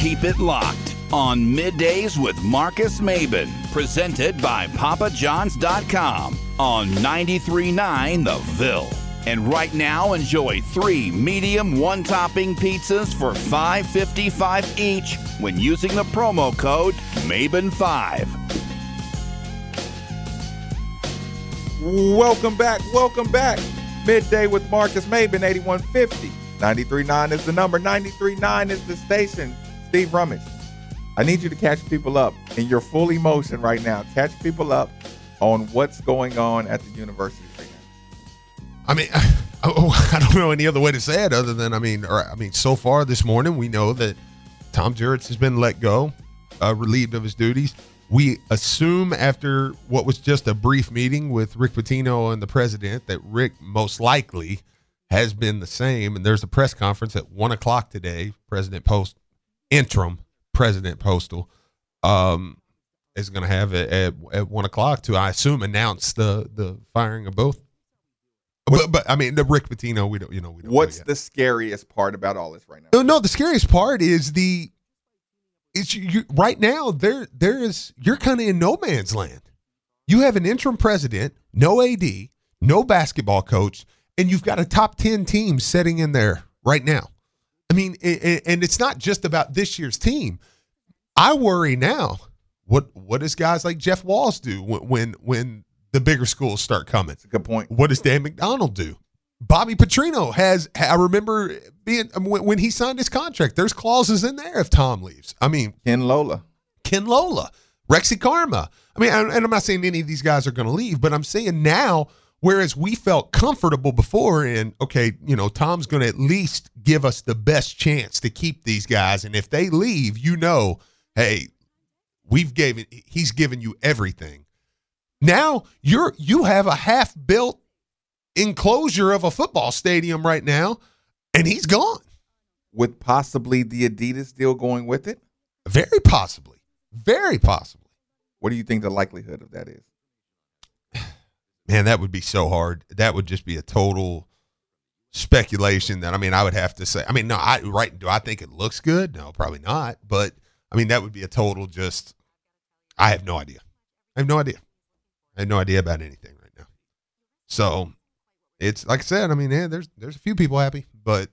Keep it locked on Middays with Marcus Maben, presented by PapaJohns.com on 93.9 The Ville. And right now, enjoy 3 medium one-topping pizzas for $5.55 each when using the promo code MABEN5. Welcome back. Midday with Marcus Maben, 8150. 93.9 is the number. 93.9 is the station. Steve Rummage, I need you to catch people up in your full emotion right now. Catch people up on what's going on at the university right now. I mean, I don't know any other way to say it other than, so far this morning, we know that Tom Jurich has been let go, relieved of his duties. We assume after what was just a brief meeting with Rick Pitino and the president that Rick most likely has been the same. And there's a press conference at 1 o'clock today. Interim President Postal is going to have it at 1 o'clock to, I assume, announce the firing of both. But I mean, the Rick Pitino, we don't. What's the scariest part about all this right now? No, the scariest part is you right now. You're kind of in no man's land. You have an interim president, no AD, no basketball coach, and you've got a top 10 team sitting in there right now. I mean, and it's not just about this year's team. I worry now. What does guys like Jeff Walls do when the bigger schools start coming? That's a good point. What does Dan McDonald do? Bobby Petrino I remember being, when he signed his contract, there's clauses in there if Tom leaves. I mean, Ken Lola, Rexy Karma. I mean, and I'm not saying any of these guys are going to leave, but I'm saying now, whereas we felt comfortable before in, okay, Tom's going to at least give us the best chance to keep these guys. And if they leave, hey, he's given you everything. Now you have a half-built enclosure of a football stadium right now, and he's gone. With possibly the Adidas deal going with it? Very possibly. Very possibly. What do you think the likelihood of that is? Man, that would be so hard. That would just be a total speculation that, I would have to say. Do I think it looks good? No, probably not. But, that would be a total just, I have no idea. I have no idea about anything right now. So, it's, like I said, there's a few people happy, but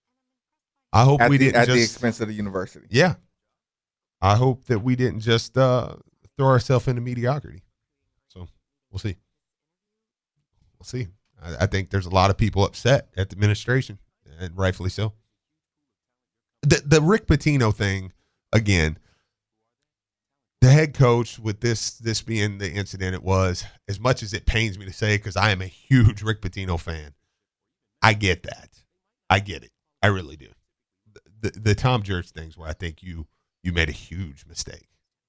I hope we didn't at the expense of the university. Yeah. I hope that we didn't just throw ourselves into mediocrity. So, we'll see. We'll see. I think there's a lot of people upset at the administration, and rightfully so. The Rick Pitino thing, again, the head coach with this being the incident it was, as much as it pains me to say, because I am a huge Rick Pitino fan, I get that. I get it. I really do. The Tom Jurich things where I think you made a huge mistake.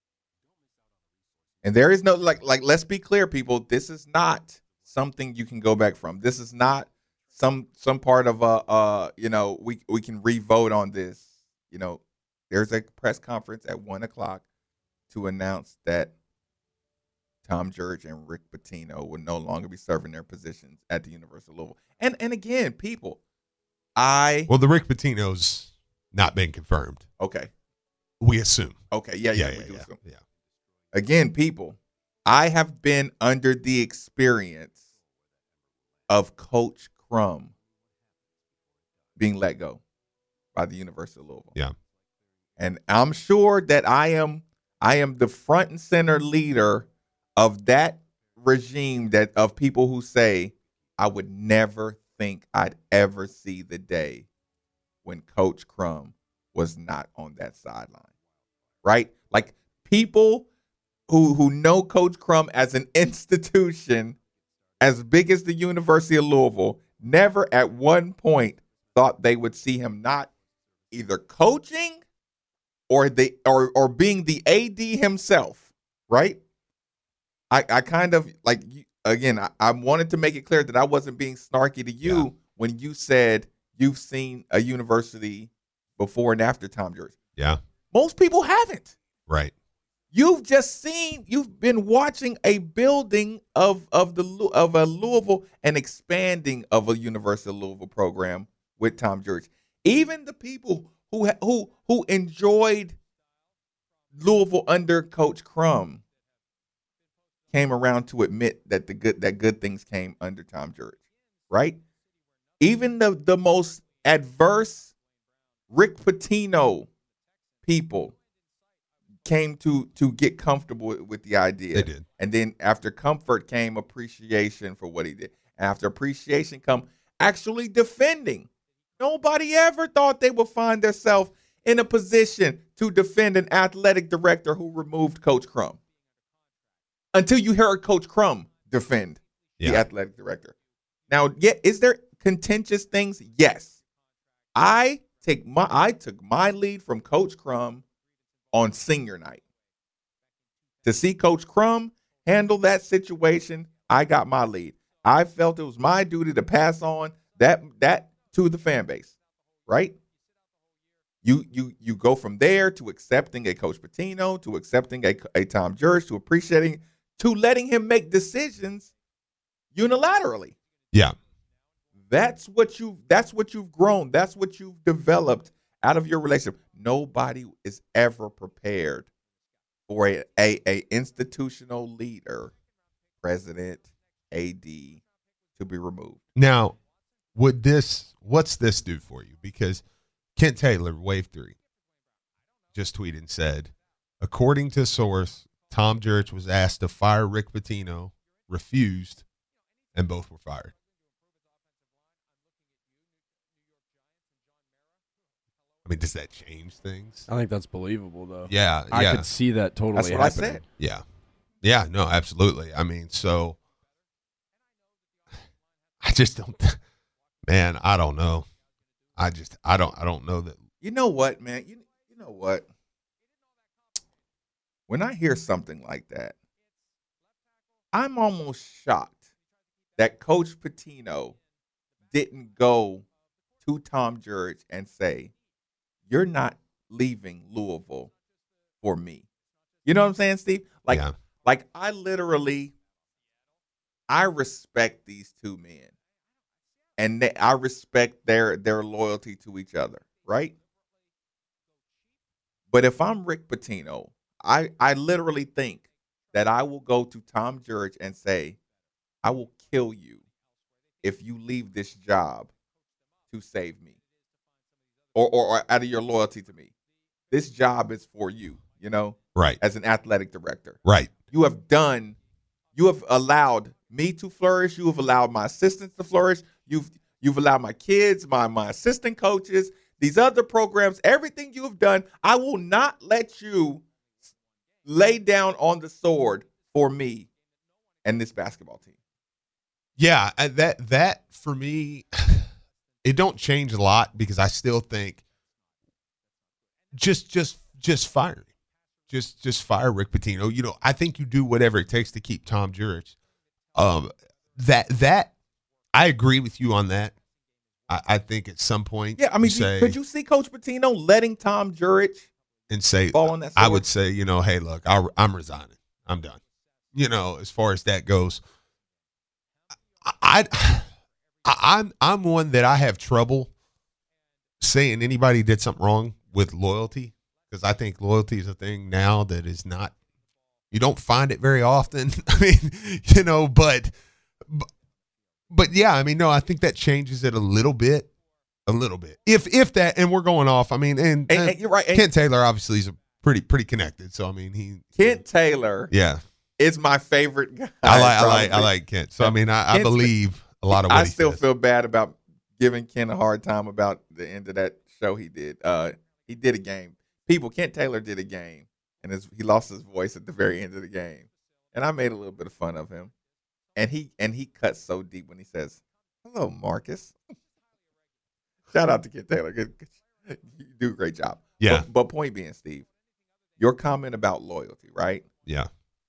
And there is no, let's be clear, people, this is not something you can go back from. This is not some part of we can re-vote on this. There's a press conference at 1 o'clock to announce that Tom Jurich and Rick Pitino will no longer be serving their positions at the University of Louisville. And again, people, the Rick Pitino's not been confirmed. Okay. We assume. Okay, we do assume. Yeah. Again, people, I have been under the experience of Coach Crum being let go by the University of Louisville. Yeah. And I'm sure that I am the front and center leader of that regime of people who say, I would never think I'd ever see the day when Coach Crum was not on that sideline. Right? Like, people who know Coach Crum as an institution as big as the University of Louisville never at one point thought they would see him not either coaching or being the AD himself, right? I kind of, again, I wanted to make it clear that I wasn't being snarky to you when you said you've seen a university before and after Tom Jurich. Yeah. Most people haven't. Right. You've been watching a building of a Louisville, an expanding of a University of Louisville program with Tom Jurich. Even the people who enjoyed Louisville under Coach Crum came around to admit that good things came under Tom Jurich, right? Even the most adverse Rick Pitino people came to get comfortable with the idea. They did. And then after comfort came appreciation for what he did. After appreciation come actually defending. Nobody ever thought they would find themselves in a position to defend an athletic director who removed Coach Crum. Until you heard Coach Crum defend the athletic director. Now, is there contentious things? Yes. I took my lead from Coach Crum on senior night. To see Coach Crum handle that situation, I got my lead. I felt it was my duty to pass on that to the fan base, right? You go from there to accepting a Coach Pitino, to accepting a Tom Jurich, to appreciating, to letting him make decisions unilaterally. Yeah. That's what you've grown. That's what you've developed out of your relationship. Nobody is ever prepared for a institutional leader, president, AD, to be removed. Now, what's this do for you? Because Kent Taylor, Wave 3, just tweeted and said, according to source, Tom Jurich was asked to fire Rick Pitino, refused, and both were fired. I mean, does that change things? I think that's believable, though. Yeah. I could see that totally That's what happening. I said. Yeah. Yeah, no, absolutely. I mean, so I just don't, man, I don't know. I don't know that. You know what, man? You know what? When I hear something like that, I'm almost shocked that Coach Pitino didn't go to Tom Jurich and say, "You're not leaving Louisville for me." You know what I'm saying, Steve? Like I respect these two men, and I respect their loyalty to each other, right? But if I'm Rick Pitino, I literally think that I will go to Tom Jurich and say, "I will kill you if you leave this job to save me, or out of your loyalty to me. This job is for you, you know, Right. as an athletic director. Right. You have allowed me to flourish. You have allowed my assistants to flourish. You've allowed my kids, my assistant coaches, these other programs, everything you have done. I will not let you lay down on the sword for me and this basketball team." Yeah, that for me, it don't change a lot because I still think just fire him. Just fire Rick Pitino. You know, I think you do whatever it takes to keep Tom Jurich. That I agree with you on that. I think at some point, Yeah, I mean, could you see Coach Pitino letting Tom Jurich and say, fall on that sword? I would say, you know, hey, look, I'm resigning. I'm done. You know, as far as that goes, I'm one that I have trouble saying anybody did something wrong with loyalty, because I think loyalty is a thing now that is not, you don't find it very often. I mean, you know, but yeah, I mean, no, I think that changes it a little bit. If that, and we're going off. I mean, and you're right. Kent Taylor obviously is pretty connected. So I mean, Kent Taylor, yeah, is my favorite guy. I like Kent. So I mean, I believe a lot of what I still says. feel bad about giving Kent a hard time about the end of that show he did. He did a game. Kent Taylor did a game, and he lost his voice at the very end of the game. And I made a little bit of fun of him. And he cuts so deep when he says, "Hello, Marcus." Shout out to Kent Taylor. You do a great job. Yeah. But point being, Steve, your comment about loyalty, right? Yeah.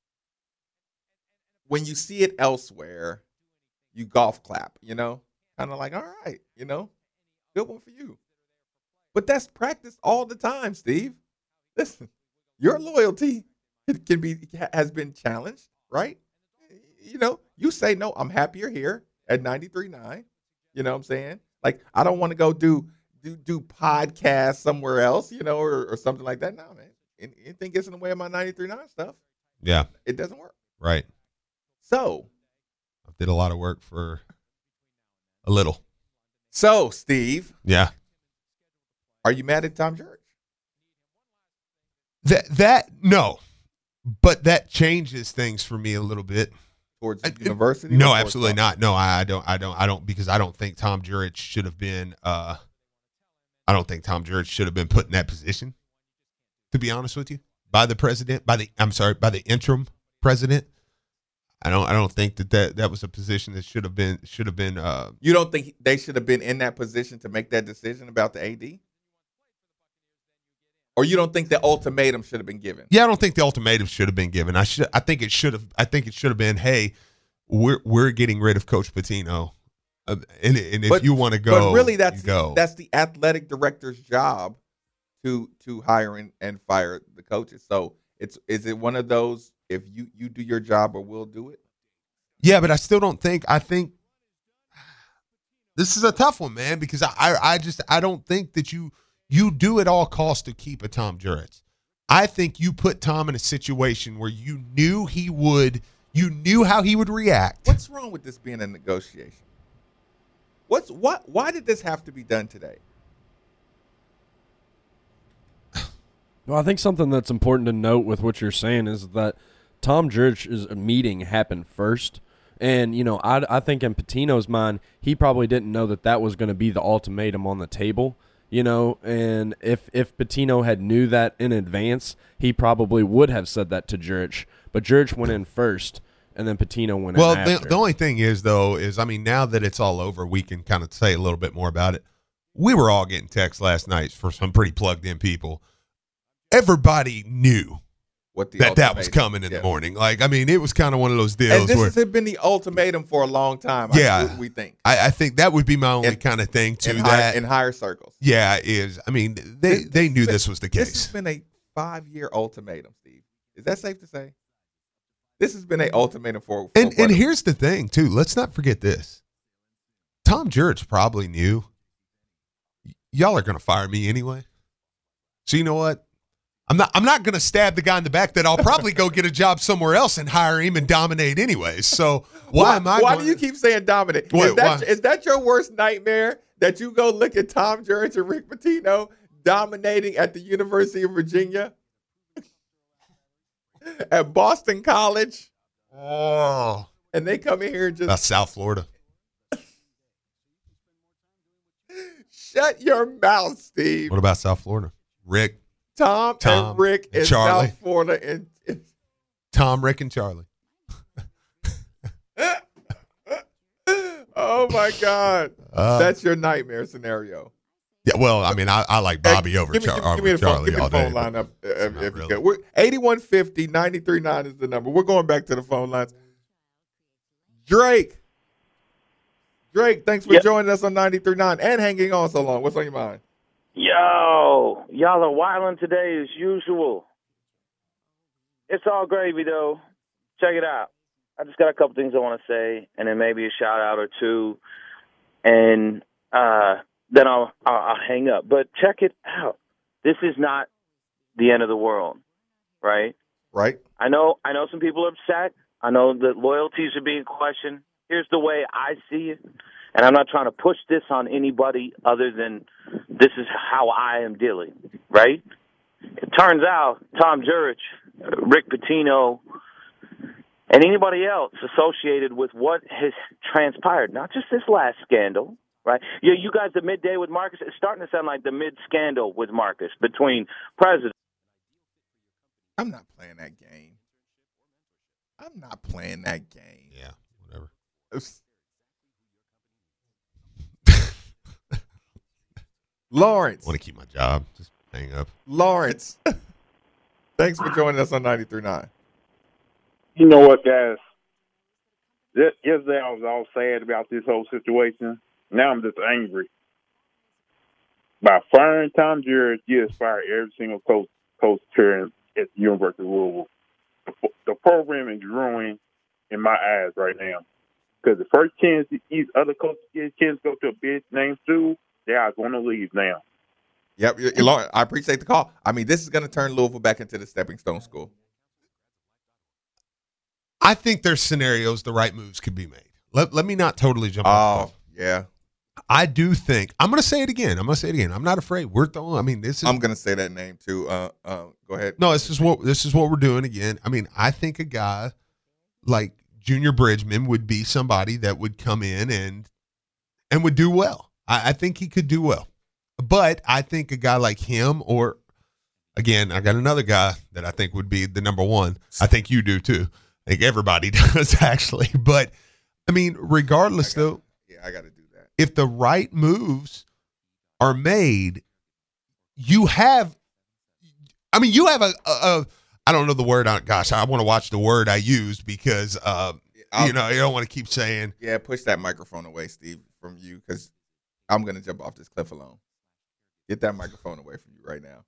When you see it elsewhere, you golf clap, you know? Kind of like, all right, you know, good one for you. But that's practiced all the time, Steve. Listen, your loyalty has been challenged, right? You know, you say, "No, I'm happier here at 93.9. You know what I'm saying? Like, I don't want to go do do podcasts somewhere else, or something like that. No, man. Anything gets in the way of my 93.9 stuff, Yeah. it doesn't work. Right. So I did a lot of work for a little. So, Steve, Yeah. are you mad at Tom Jurich? That no, but that changes things for me a little bit. Towards the university? No, absolutely not. No, I don't because I don't think Tom Jurich should have been. I don't think Tom Jurich should have been put in that position. To be honest with you, by the president, by the interim president. I don't think that was a position that should have been. You don't think they should have been in that position to make that decision about the AD? Or you don't think the ultimatum should have been given? Yeah, I don't think the ultimatum should have been given. I think it should have been, hey, we're getting rid of Coach Pitino, and if you want to go, but really that's go. That's the athletic director's job to hire and fire the coaches. So is it one of those, if you do your job or we'll do it? Yeah, but I still don't think. I think this is a tough one, man, because I don't think that you do at all costs to keep a Tom Jurich. I think you put Tom in a situation where you knew how he would react. What's wrong with this being a negotiation? Why did this have to be done today? Well, I think something that's important to note with what you're saying is that Tom Jurich's meeting happened first. And, I think in Pitino's mind, he probably didn't know that was going to be the ultimatum on the table. And if Pitino had knew that in advance, he probably would have said that to Jurich. But Jurich went in first, and then Pitino went in after. Well, the only thing is, though, now that it's all over, we can kind of say a little bit more about it. We were all getting texts last night for some pretty plugged-in people. Everybody knew that was coming in the morning. It was kind of one of those deals. And this has been the ultimatum for a long time. Yeah, we think. I think that would be my only kind of thing to that in higher circles. Yeah, they knew this was the case. This has been a 5-year ultimatum, Steve. Is that safe to say? This has been an ultimatum for and here's the thing too. Let's not forget this. Tom Jurich probably knew y'all are going to fire me anyway. So you know what? I'm not going to stab the guy in the back that I'll probably go get a job somewhere else and hire him and dominate anyways. So why do you keep saying dominate? Is that your worst nightmare, that you go look at Tom Jurich and Rick Pitino dominating at the University of Virginia, at Boston College? Oh. And they come in here and just... That's South Florida. Shut your mouth, Steve. What about South Florida? Rick. Tom and Rick in Charlie. South Florida. Tom, Rick, and Charlie. Oh, my God. That's your nightmare scenario. Yeah, well, I like Bobby over Charlie. Give me the phone line up if you could. 8150-939 is the number. We're going back to the phone lines. Drake, thanks for joining us on 93.9 and hanging on so long. What's on your mind? Yo, y'all are wilding today as usual. It's all gravy, though. Check it out. I just got a couple things I want to say, and then maybe a shout-out or two, and then I'll hang up. But check it out. This is not the end of the world, right? Right. I know some people are upset. I know that loyalties are being questioned. Here's the way I see it. And I'm not trying to push this on anybody other than this is how I am dealing, right? It turns out Tom Jurich, Rick Pitino, and anybody else associated with what has transpired, not just this last scandal, right? Yeah, you guys, the midday with Marcus, it's starting to sound like the mid-scandal with Marcus between presidents. I'm not playing that game. Yeah, whatever. Lawrence. I want to keep my job. Just hang up. Lawrence. Thanks for joining us on 93.9. You know what, guys? Yesterday I was all sad about this whole situation. Now I'm just angry. By firing Tom Jurich, you has fired every single coach here at the University of Louisville. The program is growing in my eyes right now. Because the first chance these other coaches get a chance to go to a big name school, Yeah, I want to leave now. Yep, I appreciate the call. I mean, this is going to turn Louisville back into the stepping stone school. I think there's scenarios the right moves could be made. Let me not totally jump off. Oh, yeah. I do think I'm going to say it again. I'm not afraid. We're throwing. I mean, this is. I'm going to say that name too. Go ahead. No, this is what we're doing again. I mean, I think a guy like Junior Bridgman would be somebody that would come in and would do well. I think he could do well. But I think a guy like him, or again, I got another guy that I think would be the number one. I think you do too. I think everybody does actually. But I mean, regardless though. Yeah, I got to do that. If the right moves are made, you have a I don't know the word. Gosh, I want to watch the word I use because, you don't want to keep saying. Yeah, push that microphone away, Steve, from you, because I'm going to jump off this cliff alone. Get that microphone away from you right now.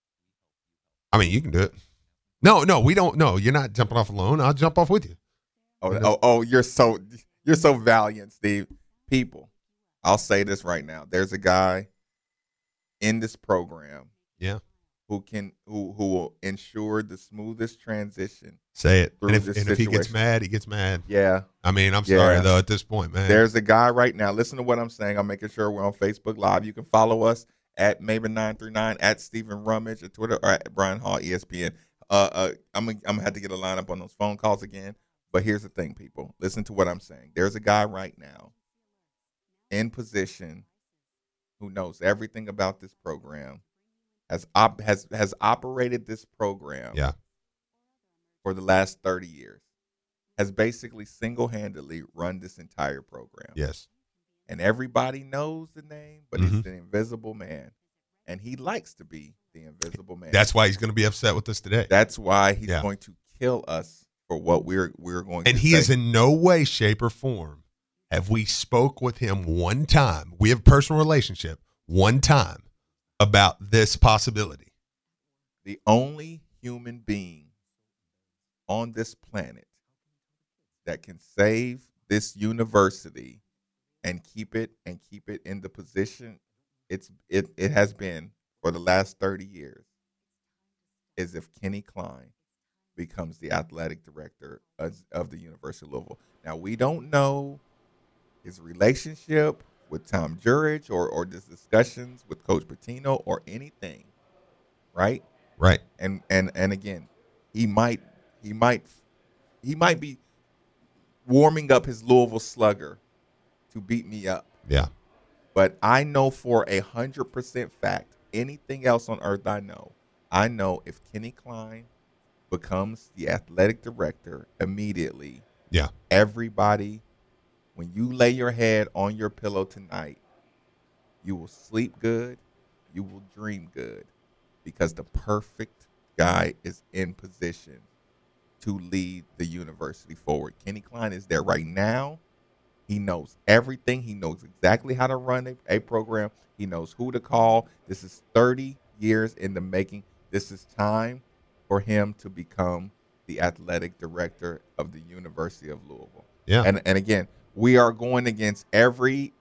I mean, you can do it. No, we don't. No, you're not jumping off alone. I'll jump off with you. You're so valiant, Steve. People, I'll say this right now. There's a guy in this program, yeah, who will ensure the smoothest transition. Say it. And if he gets mad, he gets mad. Yeah. I mean, I'm sorry though at this point, man. There's a guy right now. Listen to what I'm saying. I'm making sure we're on Facebook Live. You can follow us at Maven939, at Stephen Rummage, at Twitter, or at Brian Hall, ESPN. I'm gonna have to get a lineup on those phone calls again. But here's the thing, people. Listen to what I'm saying. There's a guy right now in position who knows everything about this program, has operated this program for the last 30 years, has basically single-handedly run this entire program. Yes. And everybody knows the name, but he's the invisible man. And he likes to be the invisible man. That's why he's going to be upset with us today. That's why he's going to kill us for what we're going to And he say. is in no way, shape, or form have we spoke with him one time. We have a personal relationship one time about this possibility. The only human being on this planet that can save this university and keep it in the position it has been for the last 30 years is if Kenny Klein becomes the athletic director of the University of Louisville. Now, we don't know his relationship with Tom Jurich or his discussions with Coach Pitino or anything, right? Right. And again, he might be warming up his Louisville Slugger to beat me up. Yeah. But I know for 100% fact, anything else on earth I know if Kenny Klein becomes the athletic director immediately, everybody, when you lay your head on your pillow tonight, you will sleep good, you will dream good, because the perfect guy is in position to lead the university forward. Kenny Klein is there right now. He knows everything. He knows exactly how to run a program. He knows who to call. This is 30 years in the making. This is time for him to become the athletic director of the University of Louisville. Yeah. And again, we are going against every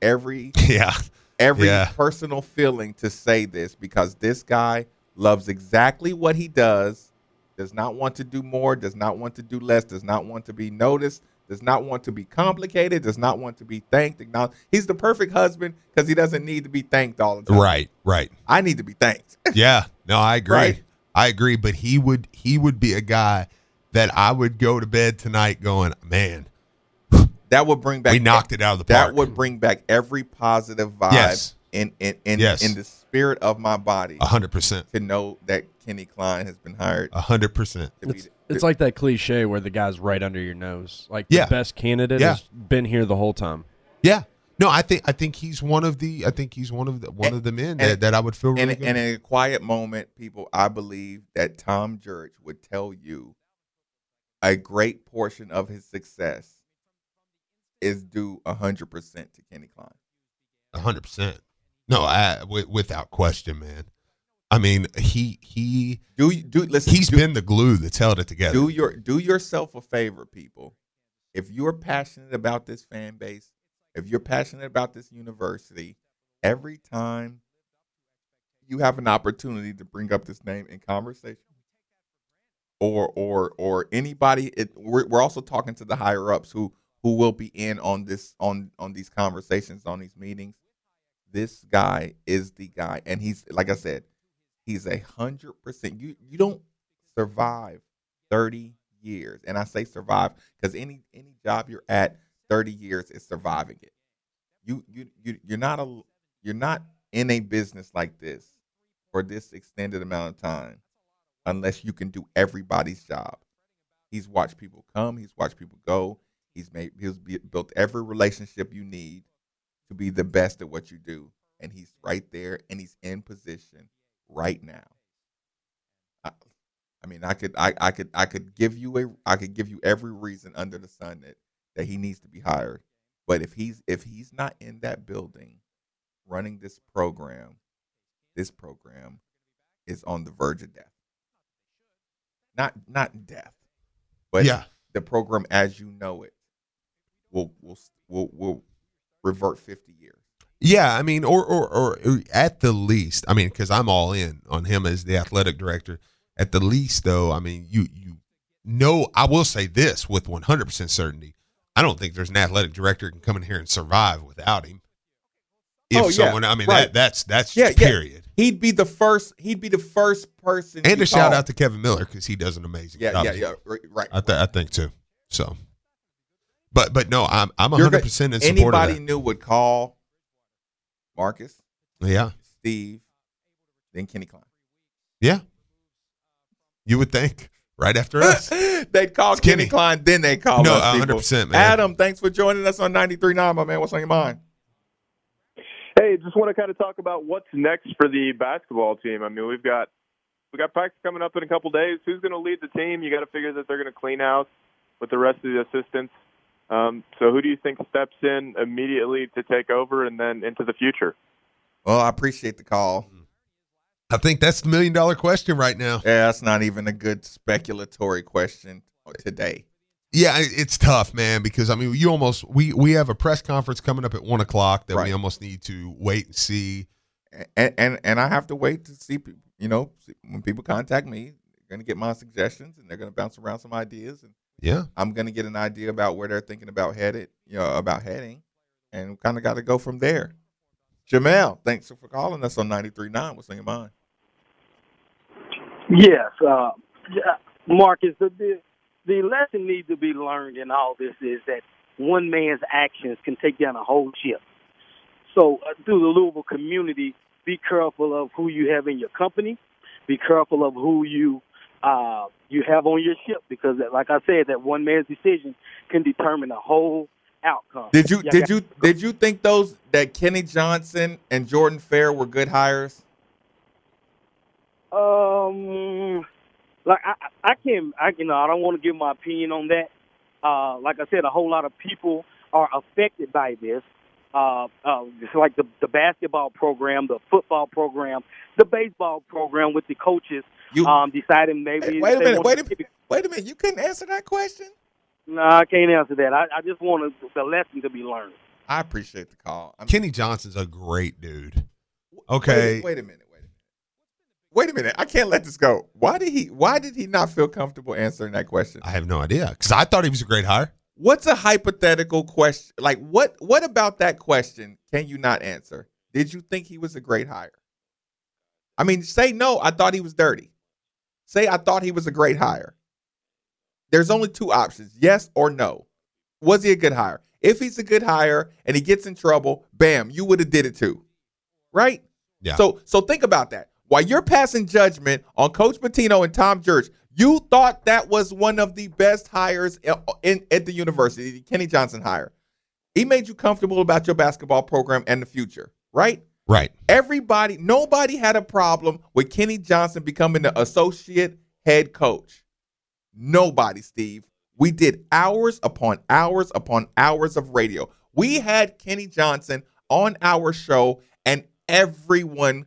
personal feeling to say this, because this guy loves exactly what he does not want to do more, does not want to do less, does not want to be noticed, does not want to be complicated, does not want to be thanked. He's the perfect husband because he doesn't need to be thanked all the time. Right. I need to be thanked. Yeah. No, I agree. Right. I agree. But he would be a guy that I would go to bed tonight going, man, that would bring back. We knocked it out of the park. That would bring back every positive vibe in the spirit of my body. 100%. To know that Kenny Klein has been hired. 100%. It's like that cliche where the guy's right under your nose. Like the best candidate has been here the whole time. Yeah. No, I think he's one of the men that I would feel really good. And in a quiet moment, people, I believe that Tom Jurich would tell you a great portion of his success is due 100% to Kenny Klein. 100%. No, without question, man. I mean, he's been the glue that's held it together. Do yourself a favor, people. If you're passionate about this fan base, if you're passionate about this university, every time you have an opportunity to bring up this name in conversation, or anybody, we're also talking to the higher ups who will be in on this on these conversations, on these meetings. This guy is the guy, and he's, like I said, he's 100%. You don't survive 30 years, and I say survive because any job you're at 30 years is surviving it. You're not in a business like this for this extended amount of time unless you can do everybody's job. He's watched people come, he's watched people go. He's built every relationship you need to be the best at what you do, and he's right there, and he's in position right now. I mean, I could give you every reason under the sun that he needs to be hired, but if he's not in that building running this program is on the verge of death. Not death, but the program as you know it will revert 50 years. Yeah, I mean, or at the least, I mean, because I'm all in on him as the athletic director. At the least, though, I mean, you know, I will say this with 100% certainty: I don't think there's an athletic director who can come in here and survive without him. I mean, right. that's period. He'd be the first person. And a shout out to Kevin Miller because he does an amazing job. Yeah, right. I think too. So, but no, I'm 100% in support of that. Anybody new would call Marcus, Steve, then Kenny Klein. Yeah, you would think right after us they'd call Kenny Klein, then they call us. 100%, man. Adam, thanks for joining us on 93.9, my man. What's on your mind? Hey, just want to kind of talk about what's next for the basketball team. I mean, we got practice coming up in a couple days. Who's going to lead the team? You got to figure that they're going to clean house with the rest of the assistants. So who do you think steps in immediately to take over and then into the future? Well, I appreciate the call. I think that's the $1 million question right now. Yeah, that's not even a good speculatory question today. Yeah, it's tough, man, because I mean, we have a press conference coming up at 1:00 that we almost need to wait and see, and I have to wait to see. You know, when people contact me, they're going to get my suggestions and they're going to bounce around some ideas, and I'm going to get an idea about where they're thinking about heading, and kind of got to go from there. Jamel, thanks for calling us on 93.9. What's on your mind? Yes, Marcus, the lesson needs to be learned in all this is that one man's actions can take down a whole ship. So through the Louisville community, be careful of who you have in your company. Be careful of who you have on your ship, because, like I said, that one man's decision can determine the whole outcome. Did you think that Kenny Johnson and Jordan Fair were good hires? Like I don't want to give my opinion on that. Like I said, a whole lot of people are affected by this. It's like the basketball program, the football program, the baseball program with the coaches deciding maybe. Wait a minute. You couldn't answer that question? No, I can't answer that. I just want the lesson to be learned. I appreciate the call. Kenny Johnson's a great dude. Okay. Wait a minute. I can't let this go. Why did he not feel comfortable answering that question? I have no idea, because I thought he was a great hire. What's a hypothetical question? Like, what about that question can you not answer? Did you think he was a great hire? I mean, say no, I thought he was dirty. Say I thought he was a great hire. There's only two options, yes or no. Was he a good hire? If he's a good hire and he gets in trouble, bam, you would have did it too. Right? Yeah. So think about that. While you're passing judgment on Coach Pitino and Tom Jurich, you thought that was one of the best hires at the university, the Kenny Johnson hire. He made you comfortable about your basketball program and the future, right? Right. Nobody had a problem with Kenny Johnson becoming the associate head coach. Nobody, Steve. We did hours upon hours upon hours of radio. We had Kenny Johnson on our show, and everyone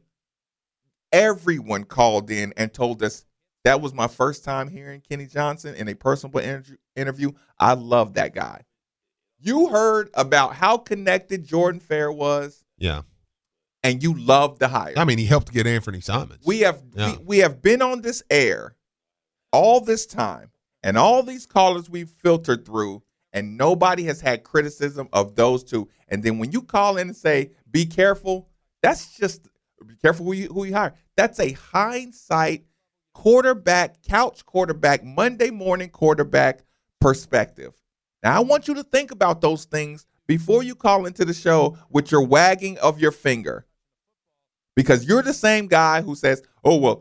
called in and told us that was my first time hearing Kenny Johnson in a personal interview. I love that guy. You heard about how connected Jordan Fair was? Yeah. and you love the hire. I mean, he helped get Anthony Simons. We have been on this air all this time, and all these callers we've filtered through, and nobody has had criticism of those two. And then when you call in and say, be careful, that's just be careful who you hire. That's a hindsight quarterback, couch quarterback, Monday morning quarterback perspective. Now, I want you to think about those things before you call into the show with your wagging of your finger. Because you're the same guy who says, oh, well,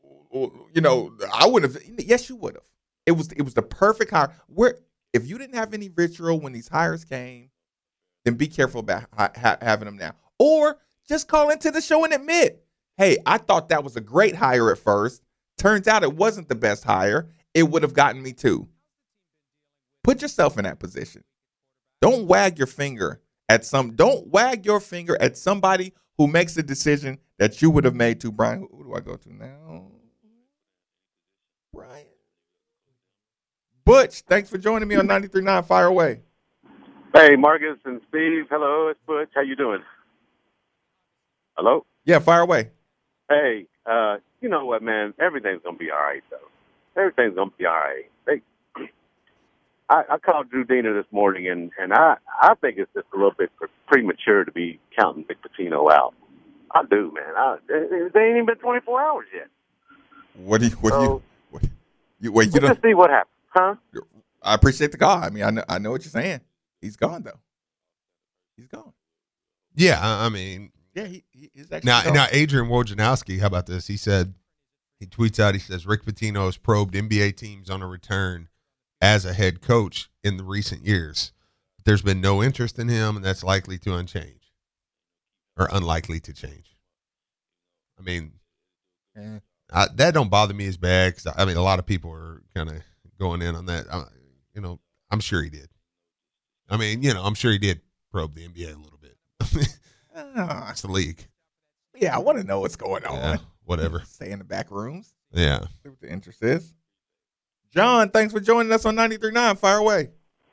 I wouldn't have. Yes, you would have. It was the perfect hire. If you didn't have any ritual when these hires came, then be careful about having them now. Or just call into the show and admit, hey, I thought that was a great hire at first. Turns out it wasn't the best hire. It would have gotten me too. Put yourself in that position. Don't wag your finger at somebody who makes a decision that you would have made too. Brian, who do I go to now? Brian. Butch, thanks for joining me on 93.9. Fire away. Hey, Marcus and Steve. Hello, it's Butch. How you doing? Hello? Yeah, fire away. Hey, you know what, man? Everything's going to be all right, though. Everything's going to be all right. I called Drew Diener this morning, and I think it's just a little bit premature to be counting Nick Pitino out. I do, man. It ain't even been 24 hours yet. Let's just see what happens, huh? I appreciate the call. I mean, I know what you're saying. He's gone, though. He's gone. Yeah, I mean. Yeah, he's actually now Adrian Wojnarowski, how about this? He tweets out, he says, Rick Pitino has probed NBA teams on a return as a head coach in the recent years. There's been no interest in him, and that's likely to unlikely to change. I mean, that don't bother me as bad because, I mean, a lot of people are kind of going in on that. I'm sure he did. I mean, I'm sure he did probe the NBA a little bit. It's the league. Yeah, I want to know what's going on. Yeah, whatever. Stay in the back rooms. Yeah. See what the interest is. John, thanks for joining us on 93.9. Fire away.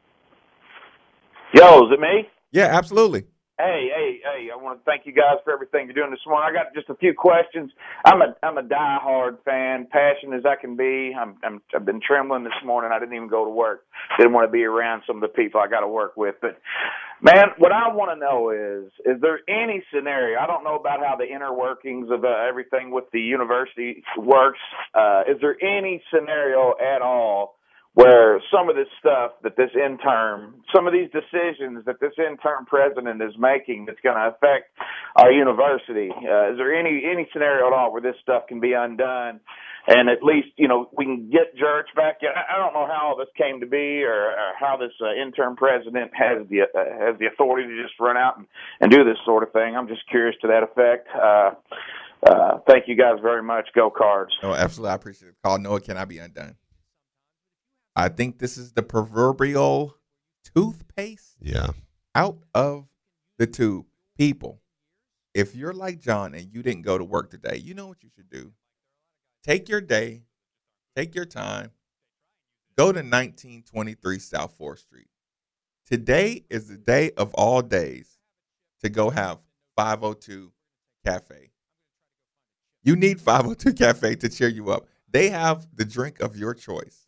Yo, is it me? Yeah, absolutely. Hey, I want to thank you guys for everything you're doing this morning. I got just a few questions. I'm a diehard fan, passionate as I can be. I've been trembling this morning. I didn't even go to work. Didn't want to be around some of the people I got to work with. But, man, what I want to know is there any scenario? I don't know about how the inner workings of everything with the university works. Is there any scenario at all where some of this stuff that some of these decisions that this interim president is making that's going to affect our university, is there any scenario at all where this stuff can be undone and at least, we can get Jurich back? I don't know how all this came to be or how this interim president has the authority to just run out and do this sort of thing. I'm just curious to that effect. Thank you guys very much. Go Cards. Oh, absolutely. I appreciate the call. No, it cannot be undone. I think this is the proverbial toothpaste out of the tube. People, if you're like John and you didn't go to work today, you know what you should do. Take your day, take your time, go to 1923 South 4th Street. Today is the day of all days to go have 502 Cafe. You need 502 Cafe to cheer you up. They have the drink of your choice.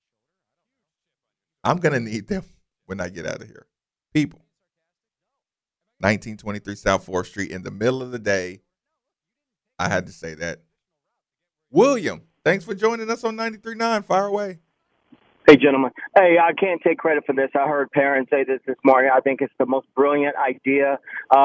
I'm going to need them when I get out of here. People, 1923 South 4th Street in the middle of the day. I had to say that. William, thanks for joining us on 93.9. Fire away. Hey, gentlemen. Hey, I can't take credit for this. I heard parents say this morning. I think it's the most brilliant idea.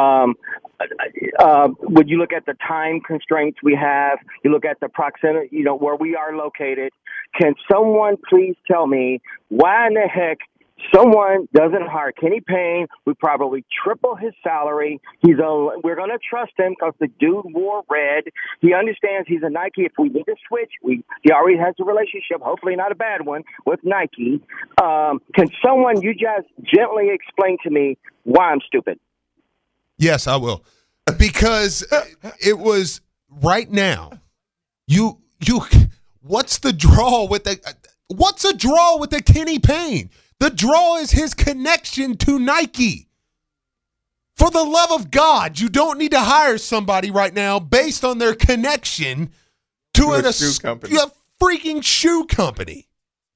Would you look at the time constraints we have? You look at the proximity, where we are located. Can someone please tell me why in the heck someone doesn't hire Kenny Payne? We probably triple his salary. We're going to trust him because the dude wore red. He understands he's a Nike. If we need to switch, he already has a relationship, hopefully not a bad one, with Nike. Can someone, you just gently explain to me why I'm stupid? Yes, I will. Because it was right now. What's the draw with the Kenny Payne? The draw is his connection to Nike. For the love of God, you don't need to hire somebody right now based on their connection to a shoe company. A freaking shoe company.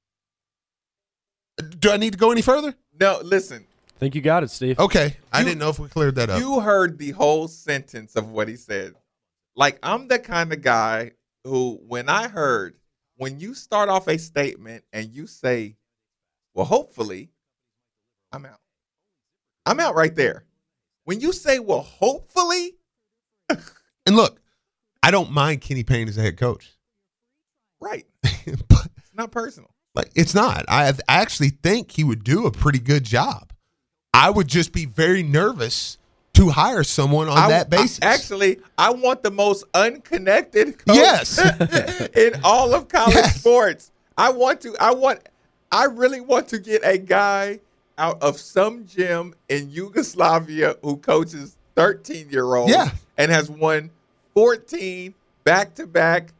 Do I need to go any further? No, listen. I think you got it, Steve. Okay. I didn't know if we cleared that up. You heard the whole sentence of what he said. Like, I'm the kind of guy who, when you start off a statement and you say, well, hopefully, I'm out. I'm out right there. When you say, well, hopefully. And look, I don't mind Kenny Payne as a head coach. Right. But it's not personal. Like, it's not. I actually think he would do a pretty good job. I would just be very nervous to hire someone on that basis. I want the most unconnected coach yes. in all of college sports. I really want to get a guy out of some gym in Yugoslavia who coaches 13-year-olds and has won 14 back-to-back,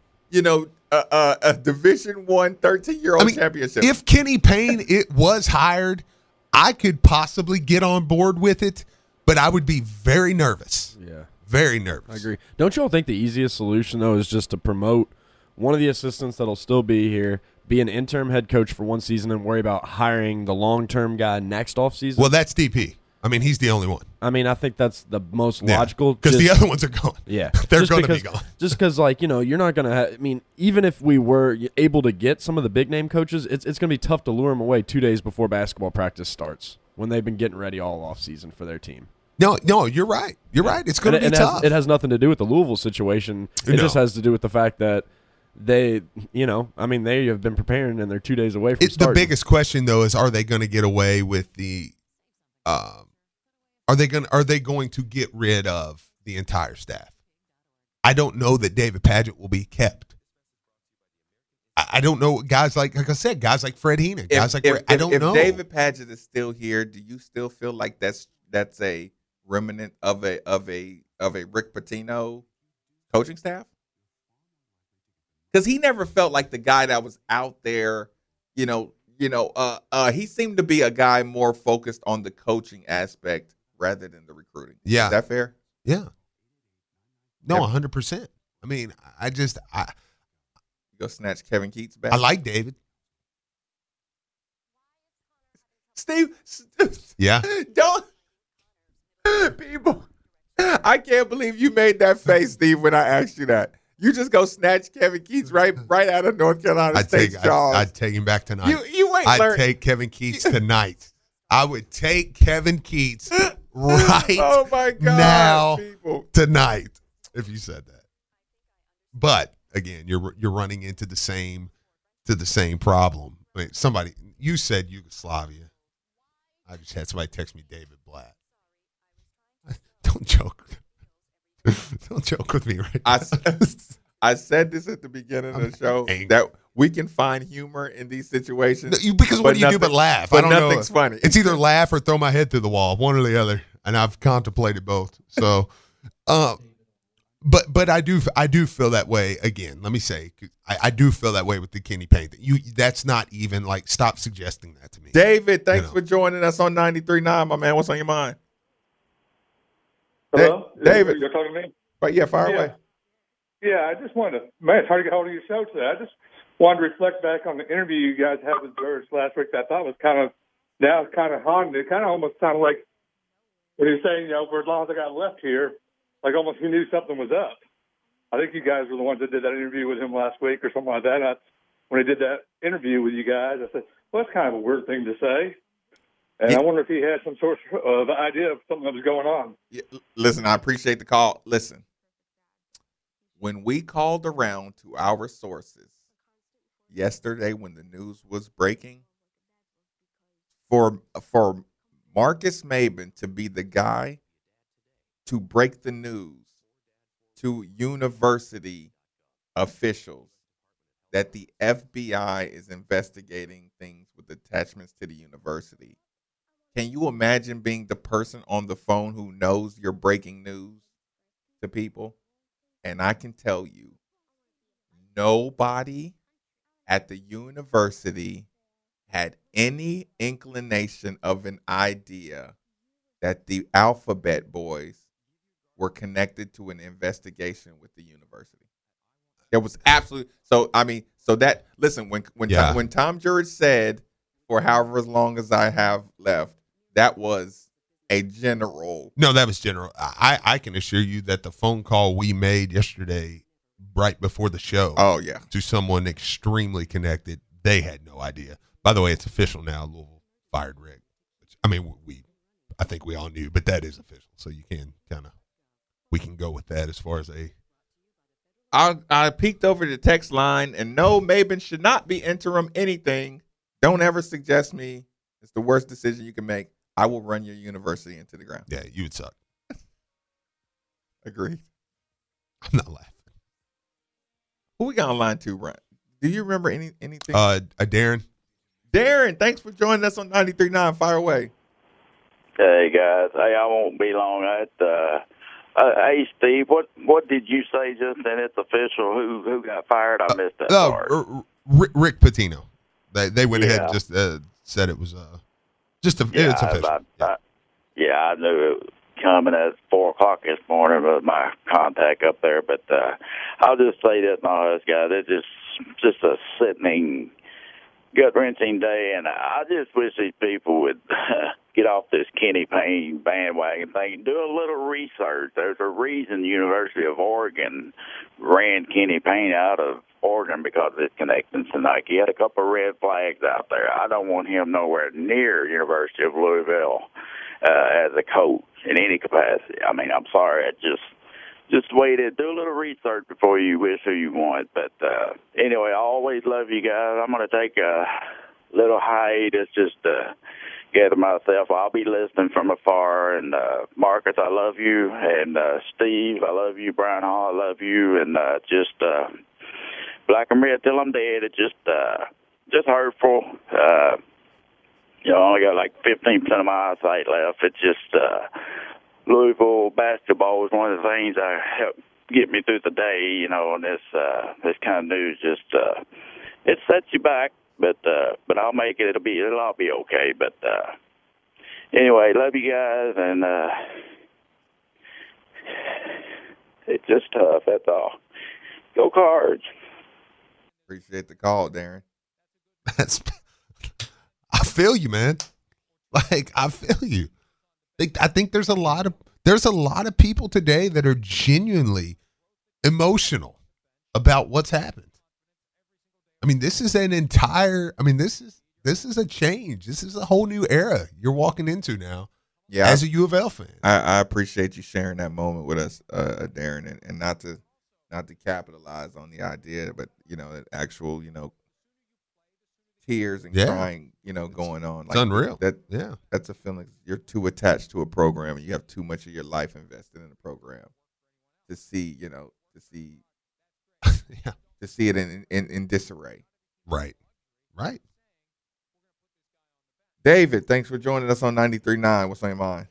a Division I 13-year-old championship. If Kenny Payne was hired, I could possibly get on board with it, but I would be very nervous. Yeah. Very nervous. I agree. Don't you all think the easiest solution, though, is just to promote one of the assistants that'll still be here, be an interim head coach for one season, and worry about hiring the long-term guy next offseason? Well, that's DP. I mean, he's the only one. I mean, I think that's the most logical. Because the other ones are gone. Yeah. They're going to be gone. Just because, you're not going to – I mean, even if we were able to get some of the big-name coaches, it's going to be tough to lure them away 2 days before basketball practice starts when they've been getting ready all offseason for their team. No, you're right. You're right. It's going to be tough. It has nothing to do with the Louisville situation. It just has to do with the fact that they have been preparing and they're 2 days away from starting. The biggest question, though, is are they going to get away with the are they going to get rid of the entire staff? I don't know that David Padgett will be kept. I don't know guys like I said, guys like Fred Heenan, guys I don't know. If David Padgett is still here, do you still feel like that's a remnant of a Rick Pitino coaching staff? Because he never felt like the guy that was out there, he seemed to be a guy more focused on the coaching aspect rather than the recruiting. Yeah. Is that fair? Yeah. No, 100%. I mean, go snatch Kevin Keats back. I like David. Steve. Yeah. Don't. People. I can't believe you made that face, Steve, when I asked you that. You just go snatch Kevin Keats right out of North Carolina State's jaws. I'd take him back tonight. You ain't learned. I'd take Kevin Keats tonight. I would take Kevin Keats right oh my God, now people. Tonight if you said that. But again, you're running into the same problem. I mean, you said Yugoslavia. I just had somebody text me David Blatt. Don't joke. Don't joke with me right now. I said this at the beginning of the show that we can find humor in these situations. Because what do you do but laugh? But nothing's funny. It's either laugh or throw my head through the wall, one or the other. And I've contemplated both. So, but I do feel that way. Again, let me say, I do feel that way with the Kenny Payne thing. That's not even stop suggesting that to me. David, thanks for joining us on 93.9, my man. What's on your mind? Hello? David. You're talking to me? Right, yeah, fire away. Yeah, I just wanted to, it's hard to get hold of your show today. I just wanted to reflect back on the interview you guys had with Burris last week that I thought was kind of haunted. It kind of almost sounded like when he was saying, for as long as I got left here, like almost he knew something was up. I think you guys were the ones that did that interview with him last week or something like that. When he did that interview with you guys, I said, well, that's kind of a weird thing to say. And I wonder if he had some sort of idea of something that was going on. Yeah, listen, I appreciate the call. Listen, when we called around to our sources yesterday when the news was breaking, for Marcus Maben to be the guy to break the news to university officials that the FBI is investigating things with attachments to the university. Can you imagine being the person on the phone who knows you're breaking news to people? And I can tell you, nobody at the university had any inclination of an idea that the Alphabet Boys were connected to an investigation with the university. There was absolutely listen, when Tom Jurich said, for however long as I have left, that was a general. No, that was general. I can assure you that the phone call we made yesterday, right before the show, to someone extremely connected, they had no idea. By the way, it's official now. Louisville fired Rick. I mean, I think we all knew, but that is official. So you can we can go with that as far as I peeked over the text line, and no, Maben should not be interim anything. Don't ever suggest me. It's the worst decision you can make. I will run your university into the ground. Yeah, you would suck. Agreed. I'm not laughing. Who we got on line 2, Brian? Do you remember anything? Darren. Darren, thanks for joining us on 93.9. Fire away. Hey, guys. Hey, I won't be long. Hey, Steve, what did you say just then? It's official. Who got fired? I missed that part. Rick Pitino. They went ahead and just said it was it's official. I knew it was coming at 4 o'clock this morning with my contact up there. But I'll just say this, guys. It's just a sickening, gut-wrenching day, and I just wish these people would get off this Kenny Payne bandwagon thing. Do a little research. There's a reason the University of Oregon ran Kenny Payne out of Oregon because of his connections to Nike. He had a couple of red flags out there. I don't want him nowhere near University of Louisville as a coach in any capacity. I mean, I'm sorry. Just wait it. Do a little research before you wish who you want. But anyway, I always love you guys. I'm going to take a little hiatus just to gather myself. I'll be listening from afar. And Marcus, I love you. And Steve, I love you. Brian Hall, I love you. And black and red till I'm dead. It's just hurtful. I only got like 15% of my eyesight left. It's just Louisville basketball is one of the things that help get me through the day. And this kind of news just it sets you back. But I'll make it. It'll all be okay. But anyway, love you guys, and it's just tough. That's all. Go Cards. Appreciate the call, Darren. I feel you, man. I feel you. I think there's a lot of people today that are genuinely emotional about what's happened. I mean, this is this is a change. This is a whole new era you're walking into now. Yeah, as a U of L fan. I appreciate you sharing that moment with us, Darren, and not to capitalize on the idea, but actual tears and crying, going on. It's unreal. That's a feeling. You're too attached to a program, and you have too much of your life invested in the program to see, to see it in disarray. Right. David, thanks for joining us on 93.9. What's on your mind?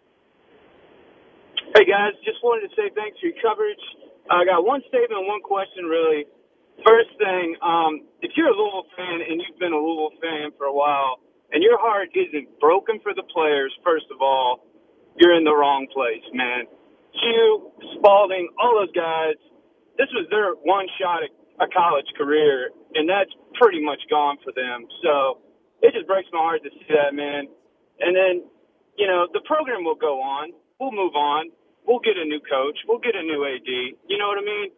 Hey, guys. Just wanted to say thanks for your coverage. I got one statement and one question, really. First thing, if you're a Louisville fan and you've been a Louisville fan for a while and your heart isn't broken for the players, first of all, you're in the wrong place, man. Q, Spalding, all those guys, this was their one shot at a college career, and that's pretty much gone for them. So it just breaks my heart to see that, man. And then, the program will go on. We'll move on. We'll get a new coach. We'll get a new AD. You know what I mean?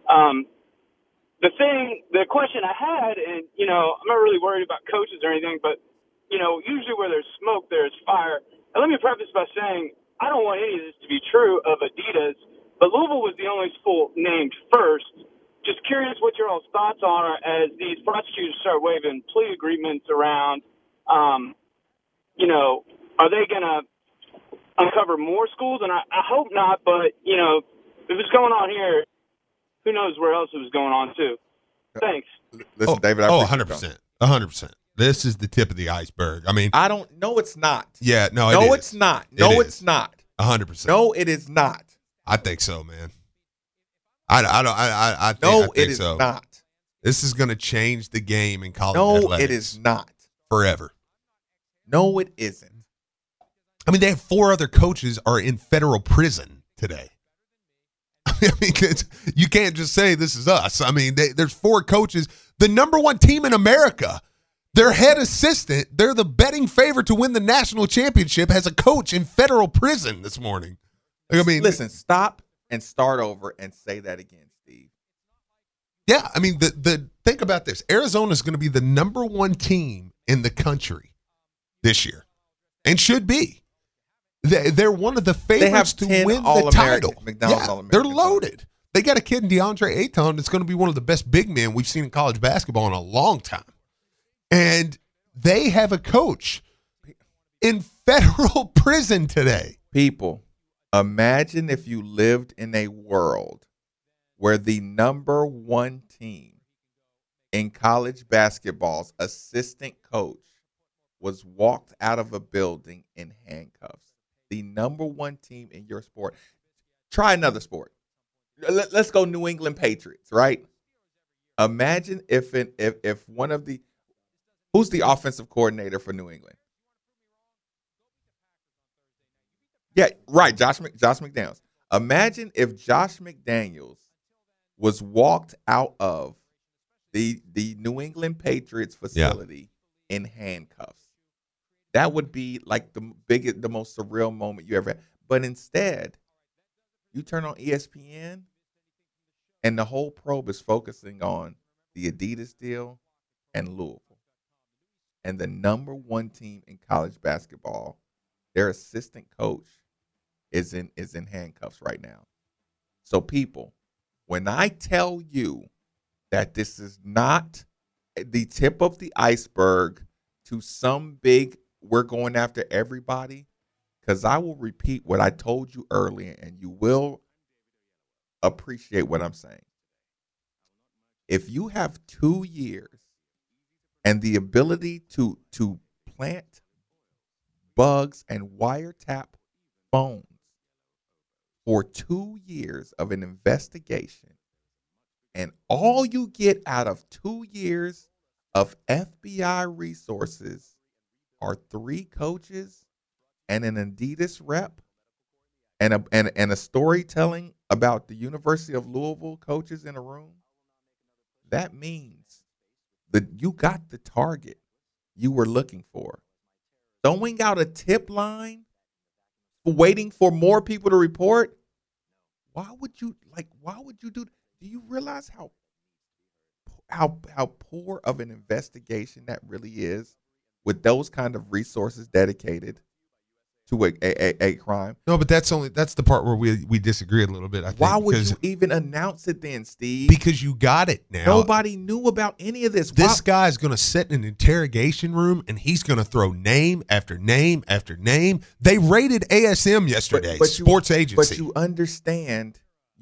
The question I had, and, I'm not really worried about coaches or anything, but, usually where there's smoke, there's fire. And let me preface by saying I don't want any of this to be true of Adidas, but Louisville was the only school named first. Just curious what your all's thoughts are as these prosecutors start waving plea agreements around. Are they going to uncover more schools? And I hope not, but, if it's going on here, who knows where else it was going on, too. Thanks. Listen, David. 100%. 100%. This is the tip of the iceberg. I mean, I don't know. It's not. Yeah, no, it's not. No, it's not. 100%. No, it is not. I think so, man. I think it is so. not. This is going to change the game in college athletics. athletics. No, it is not. Forever. No, it isn't. I mean, they have 4 other coaches are in federal prison today. I mean, you can't just say this is us. I mean, there's 4 coaches. The number 1 team in America, their head assistant, they're the betting favorite to win the national championship, has a coach in federal prison this morning. I mean, listen, stop and start over and say that again, Steve. Yeah, I mean, the think about this. Arizona is going to be the number 1 team in the country this year, and should be. They're one of the favorites to win the title. Yeah, they're loaded. They got a kid in DeAndre Ayton that's going to be one of the best big men we've seen in college basketball in a long time. And they have a coach in federal prison today. People, imagine if you lived in a world where the number 1 team in college basketball's assistant coach was walked out of a building in handcuffs. The number 1 team in your sport. Try another sport. Let's go New England Patriots, right? Imagine if one of the – who's the offensive coordinator for New England? Yeah, right, Josh McDaniels. Imagine if Josh McDaniels was walked out of the New England Patriots facility in handcuffs. That would be like the most surreal moment you ever had. But instead, you turn on ESPN, and the whole probe is focusing on the Adidas deal and Louisville. And the number 1 team in college basketball, their assistant coach is in handcuffs right now. So people, when I tell you that this is not the tip of the iceberg to some big we're going after everybody, because I will repeat what I told you earlier, and you will appreciate what I'm saying. If you have 2 years and the ability to plant bugs and wiretap phones for 2 years of an investigation, and all you get out of 2 years of FBI resources are 3 coaches and an Adidas rep and a storytelling about the University of Louisville coaches in a room, that means that you got the target you were looking for. Throwing out a tip line, waiting for more people to report, why would you do? Do you realize how poor of an investigation that really is? With those kind of resources dedicated to a crime. No, but that's the part where we disagree a little bit, I think. Why would you even announce it then, Steve? Because you got it now. Nobody knew about any of this. This guy's going to sit in an interrogation room, and he's going to throw name after name after name. They raided ASM yesterday, sports agency. But you understand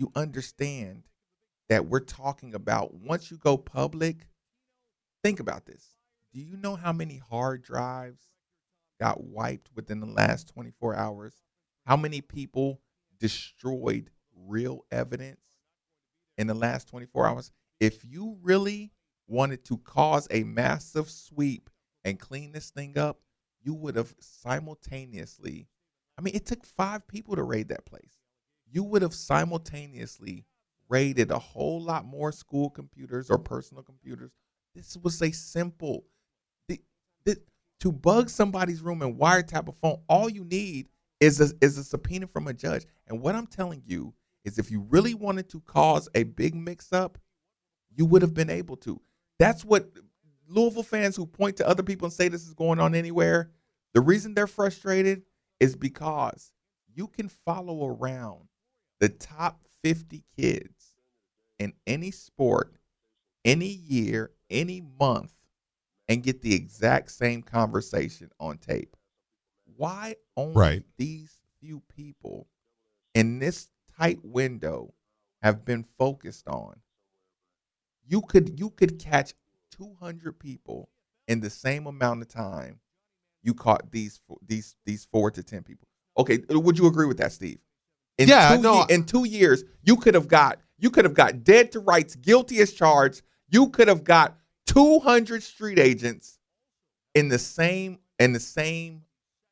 that we're talking about once you go public, think about this. Do you know how many hard drives got wiped within the last 24 hours? How many people destroyed real evidence in the last 24 hours? If you really wanted to cause a massive sweep and clean this thing up, you would have simultaneously, it took 5 people to raid that place. You would have simultaneously raided a whole lot more school computers or personal computers. This was a simple... To bug somebody's room and wiretap a phone, all you need is a subpoena from a judge. And what I'm telling you is if you really wanted to cause a big mix-up, you would have been able to. That's what Louisville fans who point to other people and say this is going on anywhere, the reason they're frustrated is because you can follow around the top 50 kids in any sport, any year, any month, and get the exact same conversation on tape. Why only these few people in this tight window have been focused on? You could catch 200 people in the same amount of time you caught these 4 to 10 people. Okay, would you agree with that, Steve? In 2 years, you could have got dead to rights, guilty as charged. You could have got 200 street agents in the same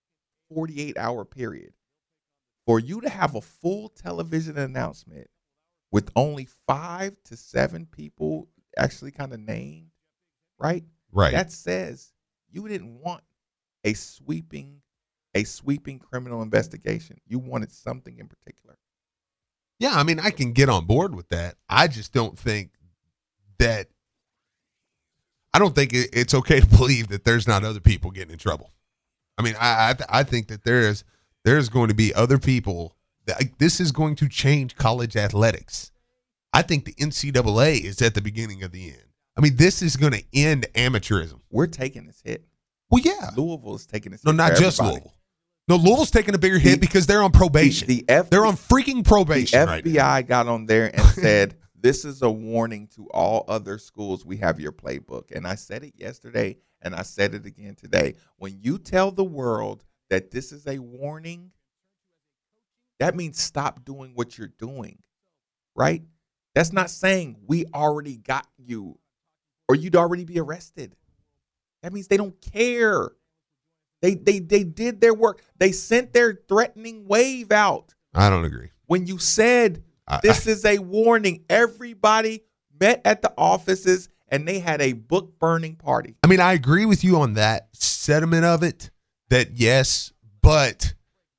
48-hour period. For you to have a full television announcement with only 5 to 7 people actually kind of named, right? Right. That says you didn't want a sweeping criminal investigation. You wanted something in particular. Yeah, I mean, I can get on board with that. I just don't think that – I don't think it's okay to believe that there's not other people getting in trouble. I mean, I think that there's going to be other people that this is going to change college athletics. I think the NCAA is at the beginning of the end. I mean, this is going to end amateurism. We're taking this hit. Well, yeah. Louisville is taking this hit. No, not just Louisville. No, Louisville's taking a bigger hit because they're on probation. They're on freaking probation right now. The FBI got on there and said, this is a warning to all other schools. We have your playbook. And I said it yesterday, and I said it again today. When you tell the world that this is a warning, that means stop doing what you're doing, right? That's not saying we already got you or you'd already be arrested. That means they don't care. They did their work. They sent their threatening wave out. I don't agree. When you said this is a warning, everybody met at the offices and they had a book burning party. I mean, I agree with you on that sentiment of it, that yes, but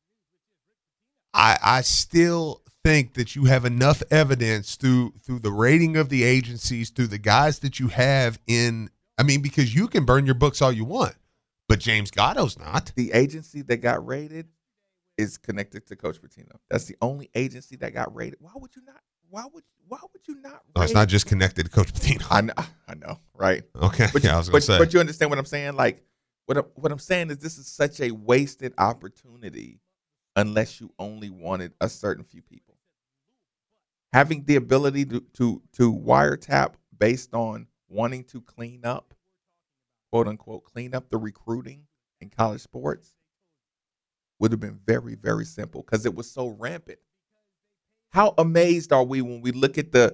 I still think that you have enough evidence through the rating of the agencies, through the guys that you have in, I mean, because you can burn your books all you want. But James Gatto's not. The agency that got raided is connected to Coach Pitino. That's the only agency that got raided. Why would you not? Why would you not? No, it's not just connected to Coach Pitino. I know, right? Okay, but I was going to say. But you understand what I'm saying? Like, what I'm saying is this is such a wasted opportunity unless you only wanted a certain few people. Having the ability to wiretap based on wanting to clean up, quote unquote, clean up the recruiting in college sports would have been very, very simple because it was so rampant. How amazed are we when we look at the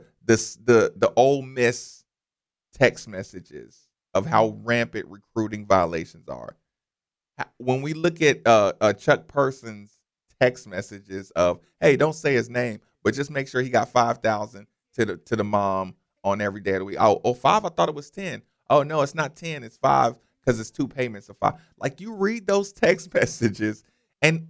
Ole Miss text messages of how rampant recruiting violations are? When we look at Chuck Person's text messages of, hey, don't say his name, but just make sure he got 5,000 to the mom on every day of the week. Oh, 5? I thought it was 10. Oh, no, it's not 10. It's 5 because it's 2 payments of 5. Like, you read those text messages and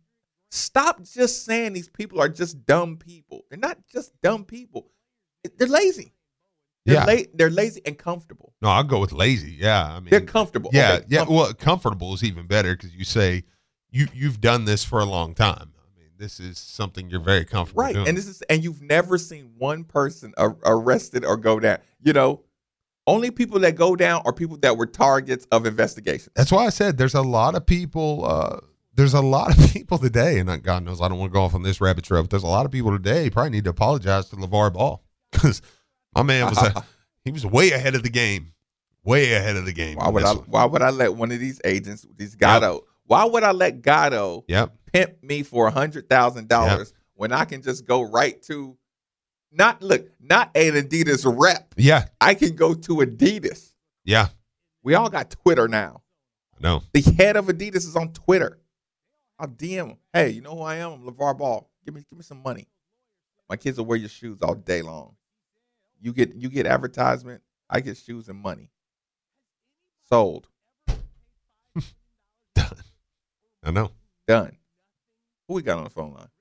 stop just saying these people are just dumb people. They're not just dumb people. They're lazy. They're lazy and comfortable. No, I'll go with lazy. Yeah, I mean, they're comfortable. Yeah, okay, yeah. Well, comfortable is even better because you say you've done this for a long time. I mean, this is something you're very comfortable right. doing. And you've never seen one person arrested or go down. You know, only people that go down are people that were targets of investigations. That's why I said there's a lot of people. There's a lot of people today, and God knows I don't want to go off on this rabbit trail, but there's a lot of people today who probably need to apologize to LeVar Ball because my man was way ahead of the game. Way ahead of the game. Why would I let one of these agents, these Gatto, why would I let Gatto pimp me for $100,000 when I can just go right to not an Adidas rep. Yeah. I can go to Adidas. Yeah. We all got Twitter now. I know. The head of Adidas is on Twitter. I'll DM him. Hey, you know who I am? I'm LeVar Ball. Give me some money. My kids will wear your shoes all day long. You get advertisement. I get shoes and money. Sold. Done. I know. Done. Who we got on the phone line?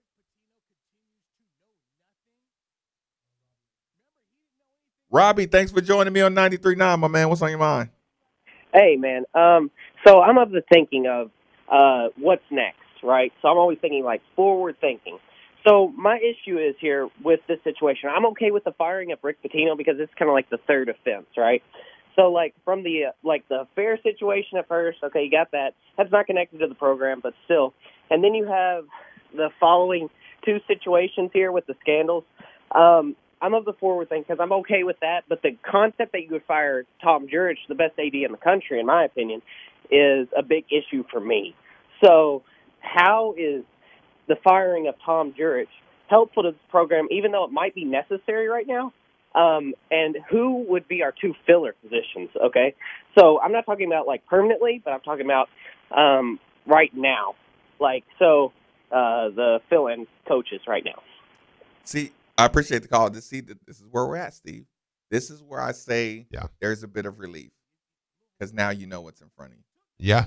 Robbie, thanks for joining me on 93.9, my man. What's on your mind? Hey, man. So I'm of the thinking of what's next, right? So I'm always thinking, like, forward thinking. So my issue is here with this situation. I'm okay with the firing of Rick Pitino because it's kind of like the third offense, right? So, like, from the fair situation at first, okay, you got that. That's not connected to the program, but still. And then you have the following two situations here with the scandals. I'm of the forward thing because I'm okay with that. But the concept that you would fire Tom Jurich, the best AD in the country, in my opinion, is a big issue for me. So how is the firing of Tom Jurich helpful to this program, even though it might be necessary right now? And who would be our two filler positions, okay? So I'm not talking about, like, permanently, but I'm talking about right now. the fill-in coaches right now. See, I appreciate the call. This is where we're at, Steve. This is where I say there's a bit of relief because now you know what's in front of you. Yeah.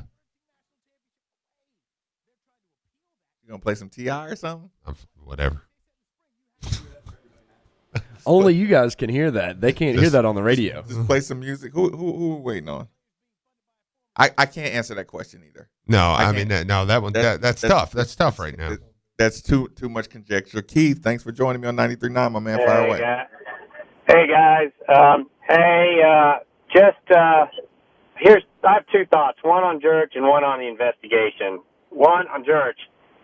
You gonna play some T.I. or something? Whatever. Only you guys can hear that. They can't hear that on the radio. Just play some music. Who we waiting on? I can't answer that question either. No, that's tough. That's tough right now. That's too much conjecture. Keith, thanks for joining me on 93.9, my man. Fire away. Hey guys. I have two thoughts. One on Jurich and one on the investigation. One on Jurich.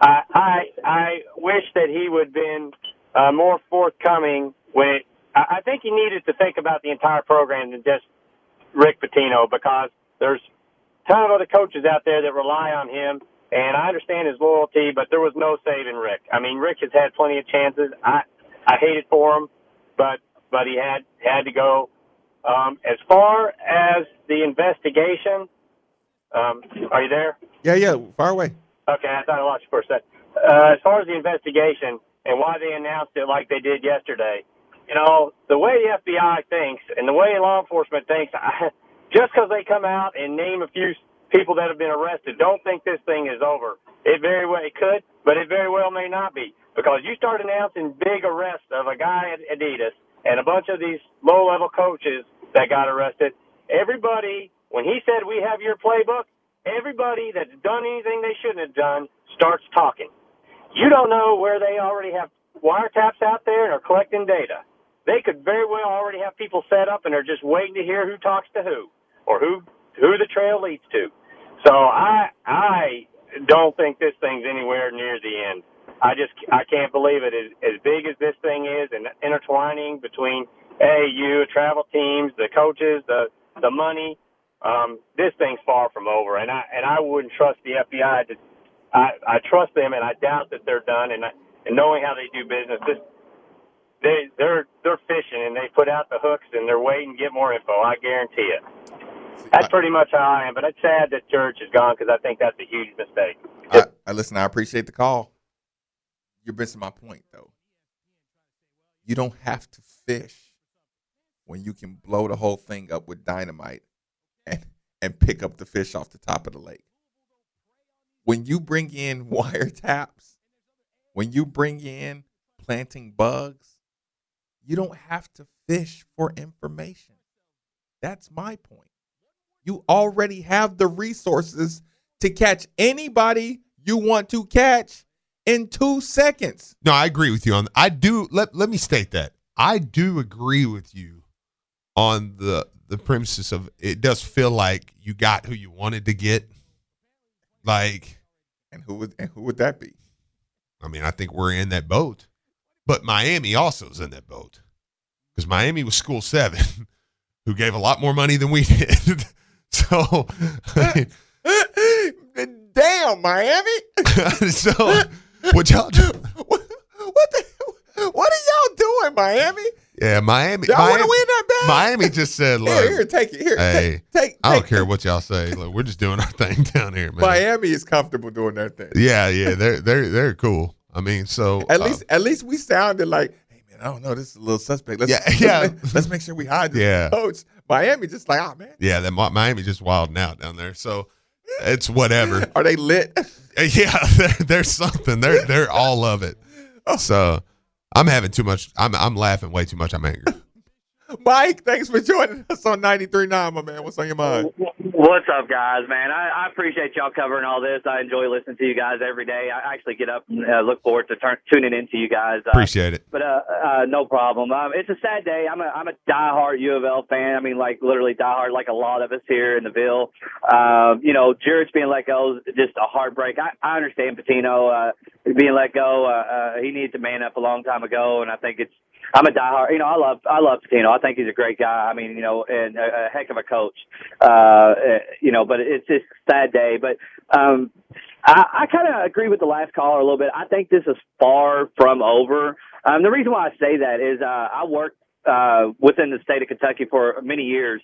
I wish that he would have been more forthcoming when I think he needed to think about the entire program than just Rick Pitino, because there's a ton of other coaches out there that rely on him, and I understand his loyalty, but there was no saving Rick. I mean, Rick has had plenty of chances. I hate it for him, but he had to go. As far as the investigation, are you there? Yeah, far away. Okay, I thought I lost you for a second. As far as the investigation and why they announced it like they did yesterday, the way the FBI thinks and the way law enforcement thinks, just because they come out and name a few people that have been arrested, don't think this thing is over. It could, but it very well may not be, because you start announcing big arrests of a guy at Adidas and a bunch of these low-level coaches that got arrested. Everybody, when he said, "We have your playbook," everybody that's done anything they shouldn't have done starts talking. You don't know where they already have wiretaps out there and are collecting data. They could very well already have people set up and are just waiting to hear who talks to who or who the trail leads to. So I don't think this thing's anywhere near the end. I can't believe it. As big as this thing is, and intertwining between AAU, travel teams, the coaches, the money, this thing's far from over. And I wouldn't trust the FBI. I trust them, and I doubt that they're done. And knowing how they do business, they're fishing, and they put out the hooks, and they're waiting to get more info. I guarantee it. That's pretty much how I am. But it's sad that Church is gone, because I think that's a huge mistake. Listen, I appreciate the call. You're missing my point, though. You don't have to fish when you can blow the whole thing up with dynamite and pick up the fish off the top of the lake. When you bring in wiretaps, when you bring in planting bugs, you don't have to fish for information. That's my point. You already have the resources to catch anybody you want to catch in 2 seconds. No, I agree with you on that. I do. Let me state that. I do agree with you on the premises of it does feel like you got who you wanted to get. And who would that be? I mean, I think we're in that boat. But Miami also is in that boat. Because Miami was School 7, who gave a lot more money than we did. So, damn, Miami. So, what y'all do? What are y'all doing, Miami? Yeah, Miami. Y'all want to win that bad? Miami just said, "Look, here, take it. Here, hey, take. I don't care what y'all say. Look, we're just doing our thing down here, man." Miami is comfortable doing their thing. Yeah, they're cool. I mean, so at least we sounded like, hey man, I don't know, this is a little suspect. Let's make sure we hide this coach. Miami just like, oh man. Yeah, that Miami just wilding out down there. So it's whatever. Are they lit? Yeah, there's something. They're all of it. So I'm having too much. I'm laughing way too much. I'm angry. Mike, thanks for joining us on 93.9, my man. What's on your mind? What's up, guys, man? I appreciate y'all covering all this. I enjoy listening to you guys every day. I actually get up and look forward to tuning into you guys. Appreciate it. But no problem. It's a sad day. I'm a diehard U of L fan. I mean, like literally diehard, like a lot of us here in the Ville. Jurich being let go is just a heartbreak. I understand Pitino being let go. He needed to man up a long time ago, and I think I'm a diehard. I love Pitino. I think he's a great guy. I mean, and a heck of a coach. But it's just a sad day. But I kind of agree with the last caller a little bit. I think this is far from over. The reason why I say that is I worked within the state of Kentucky for many years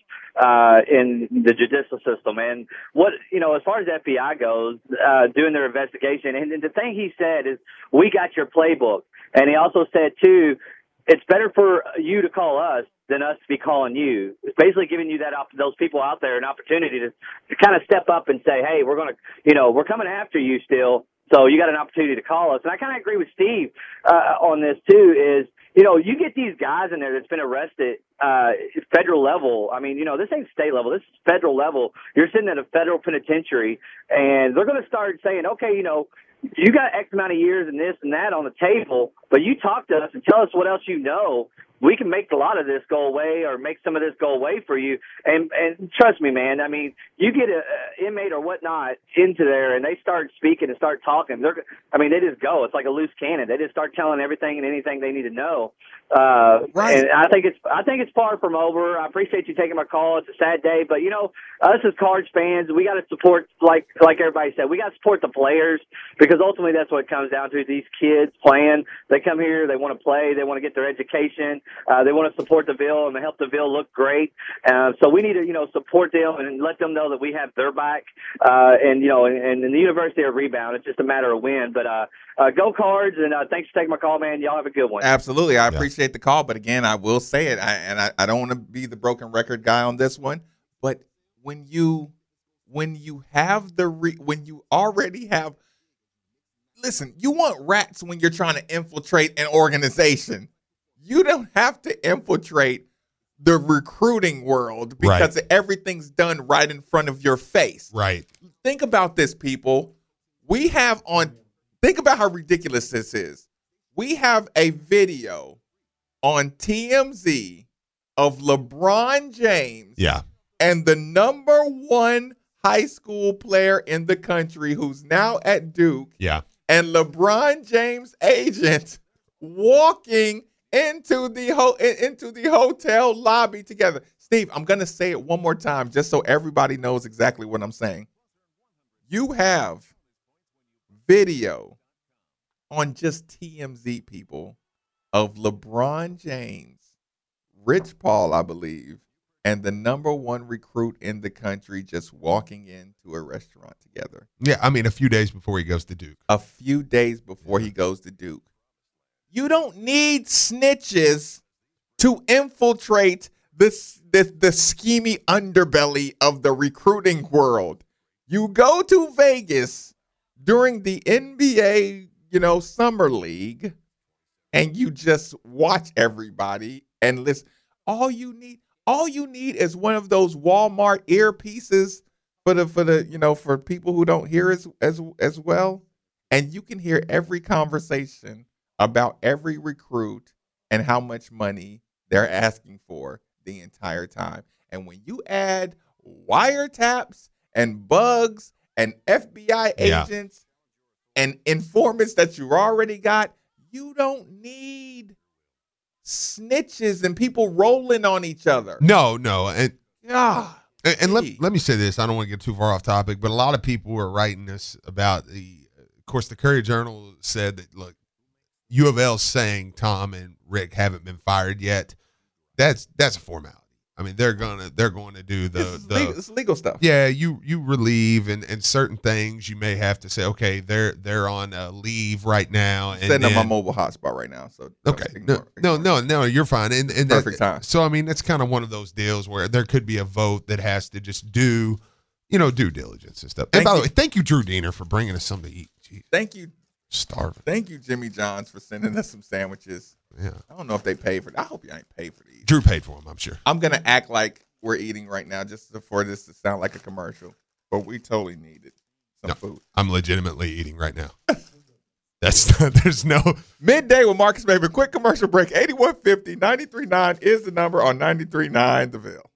in the judicial system. And what, as far as FBI goes, doing their investigation, and the thing he said is, we got your playbook. And he also said, too, it's better for you to call us than us to be calling you. It's basically giving you those people out there an opportunity to kind of step up and say, hey, we're going to, we're coming after you still. So you got an opportunity to call us. And I kind of agree with Steve on this, too, is, you get these guys in there that's been arrested federal level. I mean, this ain't state level. This is federal level. You're sitting at a federal penitentiary, and they're going to start saying, okay, you got X amount of years and this and that on the table, but you talk to us and tell us what else you know. We can make a lot of this go away or make some of this go away for you. And trust me, man, I mean, you get an inmate or whatnot into there and they start speaking and start talking. They just go. It's like a loose cannon. They just start telling everything and anything they need to know. Right. And I think it's far from over. I appreciate you taking my call. It's a sad day, but us as Cards fans, we got to support, like everybody said, we got to support the players, because ultimately that's what it comes down to. These kids playing, they come here, they want to play, they want to get their education. They want to support the Ville and help the Ville look great. So we need to, support them and let them know that we have their back. And the University of Rebound, it's just a matter of when. But go Cards, and thanks for taking my call, man. Y'all have a good one. Absolutely. I appreciate the call. But again, I will say it, I don't want to be the broken record guy on this one. But when you have when you already have, listen, you want rats when you're trying to infiltrate an organization. You don't have to infiltrate the recruiting world because everything's done right in front of your face. Right. Think about this, people. Think about how ridiculous this is. We have a video on TMZ of LeBron James and the number one high school player in the country who's now at Duke and LeBron James' agent walking into the hotel lobby together. Steve, I'm going to say it one more time just so everybody knows exactly what I'm saying. You have video on just TMZ, people, of LeBron James, Rich Paul, I believe, and the number one recruit in the country just walking into a restaurant together. Yeah, I mean, a few days before he goes to Duke. He goes to Duke. You don't need snitches to infiltrate the schemy underbelly of the recruiting world. You go to Vegas during the NBA, summer league, and you just watch everybody and listen. All you need is one of those Walmart earpieces for people who don't hear as well, and you can hear every conversation about every recruit and how much money they're asking for the entire time. And when you add wiretaps and bugs and FBI agents and informants that you already got, you don't need snitches and people rolling on each other. No. And let me say this. I don't want to get too far off topic, but a lot of people were writing this about of course, the Courier-Journal said that, look, U of L saying Tom and Rick haven't been fired yet. That's a formality. I mean, they're going to do it's legal stuff. Yeah, you relieve and certain things you may have to say. Okay, they're on leave right now. And setting up my mobile hotspot right now. So okay, no, you're fine. And perfect time. So I mean, it's kind of one of those deals where there could be a vote that has to just do due diligence and stuff. And by the way, thank you, Drew Diener, for bringing us something to eat. Jeez. Thank you. Starving. Thank you, Jimmy Johns, for sending us some sandwiches. Yeah. I don't know if they paid for it. I hope you ain't paid for these. Drew paid for them, I'm sure. I'm going to act like we're eating right now just for this to sound like a commercial, but we totally needed some food. I'm legitimately eating right now. There's no. Midday with Marcus Maven. Quick commercial break. 8150 93.9 is the number on 93.9 The Ville.